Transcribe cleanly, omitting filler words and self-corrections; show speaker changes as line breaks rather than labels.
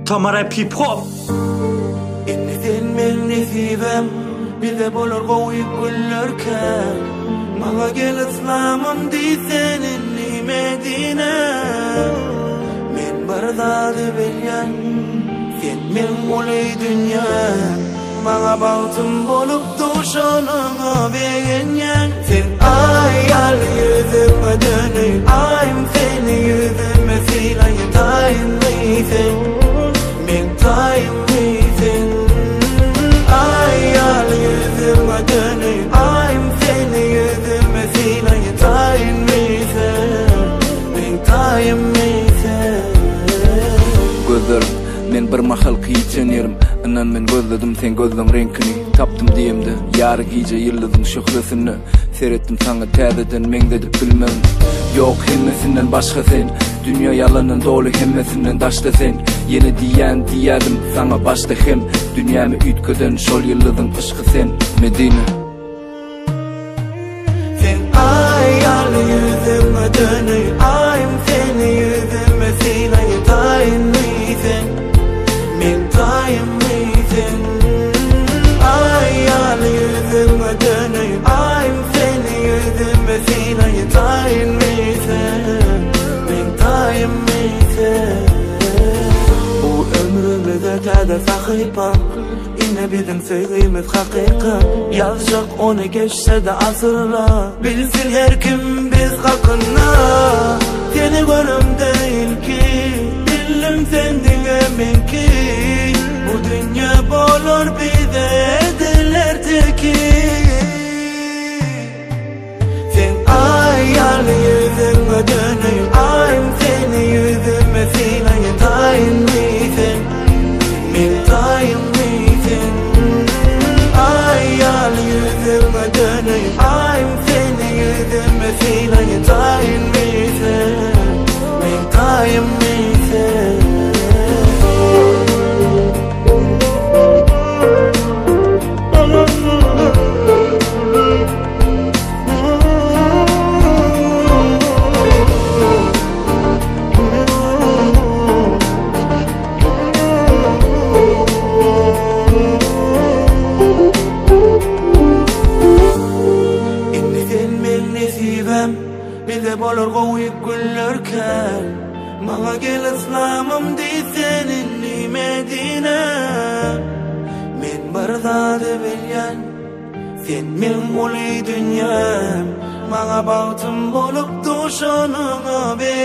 Tamara P-pop.
Sen men nesibem bir de bolor gowy güllerken Maga gel ıslamım diysen inni Medine Men bardadı belyan sen men olay dünya Maga baltım bolup duşanıma beğenyen Sen ayal yüzüme dönüp ayım seni yüzüme silayı tayinlıysen Men tayinlıysen Ayal yüzüme dönüp ayım seni yüzüme silayı tayinlıysen Men tayinlıysen
Gözlerim men bir mahal kıyıçanırım Anan men gözledim sen gözlüğün renkini Taptım diyemde yarı giyce yıldızın şöhresini Seyrettim sana tezeden men dedip bilmem Yok hemmesinden başka sen Dünya yalanın dolu hemmesinden taşta sen Yeni diyen diyedim sana başta hem Dünyamı ütköden şol yıldızın ışkı sen Medine
Sen ayal yüzüme dönüp ayım seni yüzüme silayı tayinlıysen Men tayinlıysen Ayal yüzüme dönüp ayım seni yüzüme silayı tayinlıysen Men tayinlıysen Bu ömrümüzde täze sahipa Yine bizim sevgimiz hakika Yazacak onu geçse de asırla Bilsin her kim biz hakkında Seni görüm değil ki Dilim sendin emin ki Bu dünya bolur bize ediler teki Sen ayal yüzüme dönüp ayım seni yüzüme silayı tayinlıysen Men tayinlıysen Ayal yüzüme dönüp ayım seni yüzüme silayı tayinlıysen Men tayinlıysen Bir de bolor gowy güllerken Maga gel ıslamım diysen inni Medine Men bardadı belyan sen men olay dünya Maga baltım bolup duşanıma